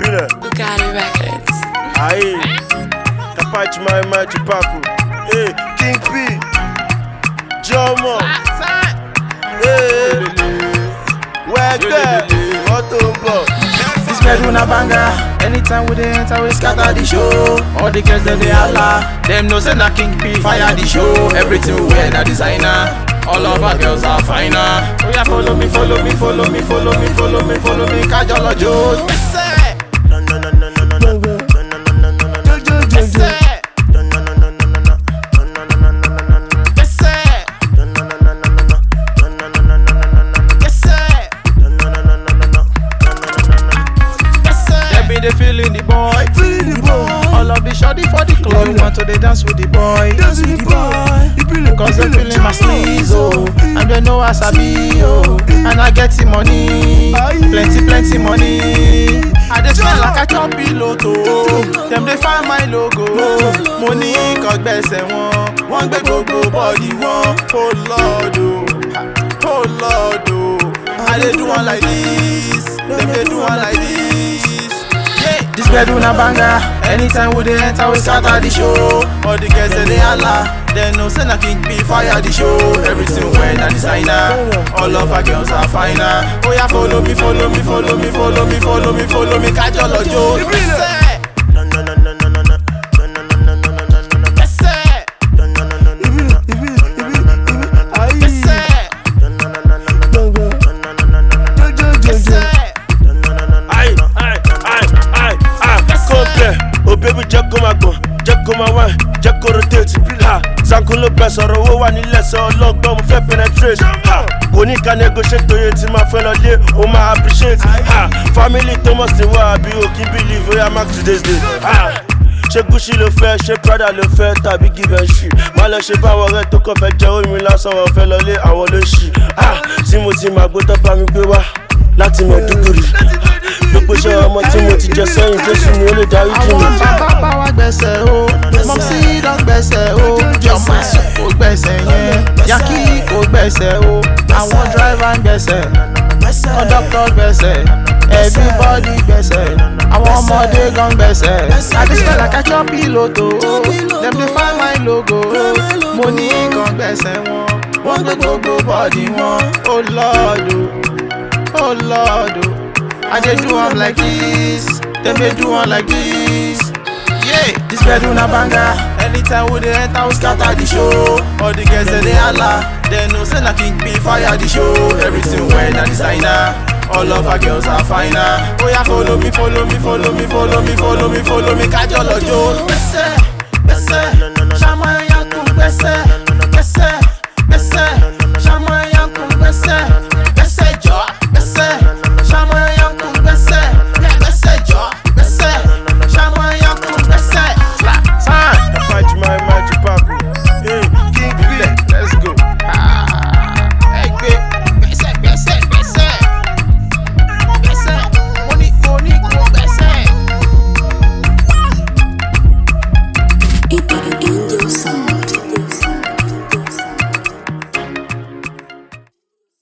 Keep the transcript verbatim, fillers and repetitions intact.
Feel Bugatti Records. Aye. Kapachi my my Chupaku. Hey, King P. Jomo. Hey. Where there? Motombo. This bedroom a banger. Anytime we dey enter, we scatter the show. All the girls them they holla. Them know say na King P fire the show. Everything we wear na designer. All of our girls are finer. Oh yeah, follow me, follow me, follow me, follow me, follow me, follow me. Kajolo Joe. Yes sir. No no no no no no no no no no no no. Yes sir. No no no no no no no no no no no no no. Yes sir. No no no no no no no no no no no no no. Yes sir. No no no no no no no no no. Yes sir. They be they feeling the boy. Feeling the boy. All of the shawty for the club want to they dance with the boy. Dance with the boy. Cause they feeling my sleeves, oh. And they know I sabi, oh. And I get the money, plenty, plenty money. I just feel like I chop piloto. Them they find my logo. Money cause best and one. One big go go body one. Oh Lord, oh. Oh Lord, oh. I they do one like this. Them they do one like this. Yeah. This bedroom a banger. Anytime we dey enter, we scatter the show. All the girls they holla. They know say na King P fire the show. Everything when a designer. All of our girls are finer. Oh yeah, follow me, follow me, follow me, follow me, follow me, follow me. Kajolo Joe. Yes sir. No no no no no no no no no no no no no no. Yes sir. No no no no no no no no no no. Yes sir. No no no no no no no no no no no. Yes sir. No no no no no. Aye aye aye aye aye. Compare. Oh baby, just come and go. Just come and wine. Just go rotate. Ha. Sanko ló bẹ sọ̀rọ̀ owó wà nílẹ̀ sọ ọlọ́gbọ́n mo fẹ́ penetrate. Ha. Kò ní ká negotiate oye tí máa fẹ́ lọ lé o máa appreciate. Ha. Family tó mọ̀ sí wa àbí o kí believe oya mark today's day. Ha. Ṣé Gucci ló fẹ́ ṣé Prada ló fẹ́ tàbí give and shit. Má lọ ṣe báwọn ọ̀rẹ́ tó kàn fẹ́ jẹ́ omi lásán wọn fẹ́ lọ lé àwọn ló ṣì. Ha. Tí mo ti máa gbó tó bá mi gbé wá láti Maiduguri. Gbogbo iṣẹ́ ọmọ tí mo ti jẹ sẹ́yìn Jésù ni ó lè dárí jì mí. Àwọn bàbá bá wa gbẹ̀sẹ̀ o. Mọ̀mísí lọ gbẹ̀sẹ̀ o. Jọ̀mọ̀ kò gbẹ̀sẹ̀ yẹn. Yaki kò gbẹ̀sẹ̀ o. Àwọn driver ń gbẹ̀sẹ̀. Conductor gbẹ̀sẹ̀. Everybody gbẹ̀sẹ̀. Àwọn ọmọdé gan gbẹ̀sẹ̀. I just feel like I chop piloto. Dem dey find my logo. Mo ní kan gbẹ̀sẹ̀ wọn. Wọ́n gbé gbogbo body wọn. Oh Lord o. Oh Lord o. I dey do am like this. Dem dey do am like this. Yeah, this bedroom a banger. Anytime we dey enter, we scatter the show. All the girls they holla. They know say na King P fire the show. Everything when a designer. All of our girls are finer. Oh yeah, follow me, follow me, follow me, follow me, follow me, follow me. Kajolo Joe. Bese, bese, Shama Yaku, bese.